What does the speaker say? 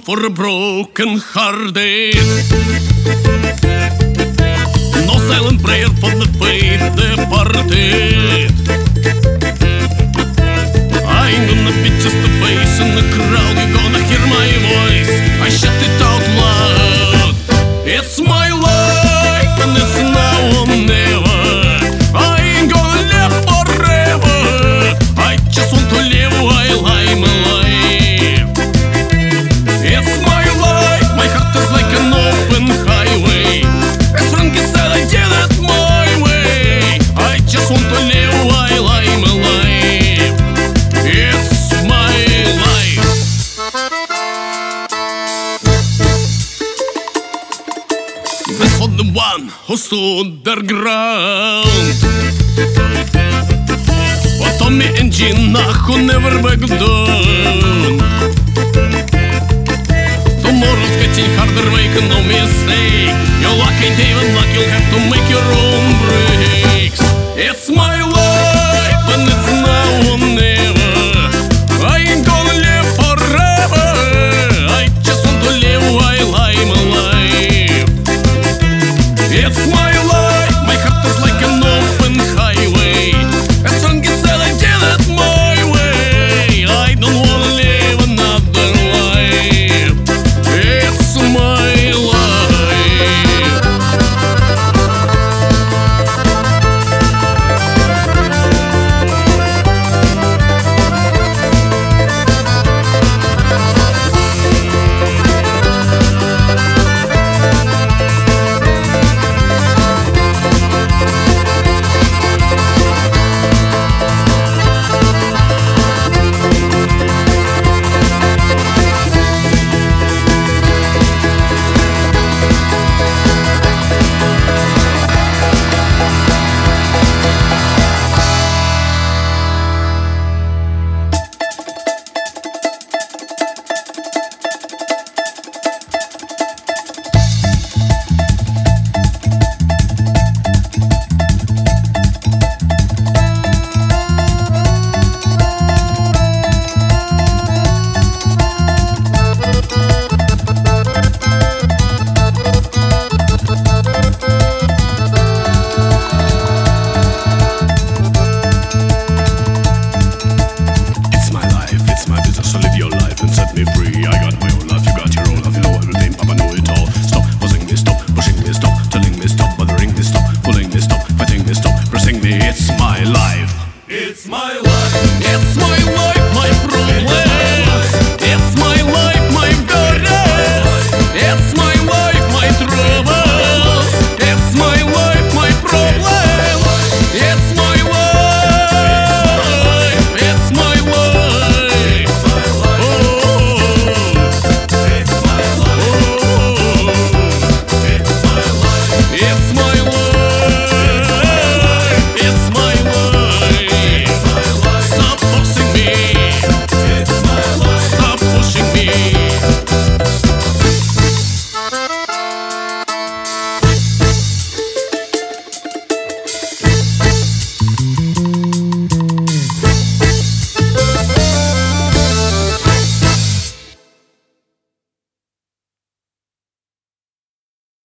for a broken hearted. No silent prayer for the faith departed. I ain't gonna be just a face in the crowd. You're gonna hear my voice, I shut it out loud. It's my life and it's now or never. I ain't gonna live forever. I just want to live while I'm alive. It's my life, my heart is like an open highway. As Frankie said, I did it my way. I just want to live while I'm alive. It's my life. This for the one who stood their ground, for Tommy and Gina who never back down. Tomorrow's getting harder, make no mistake. Your luck ain't even luck, you'll have to make your own breaks. It's my life.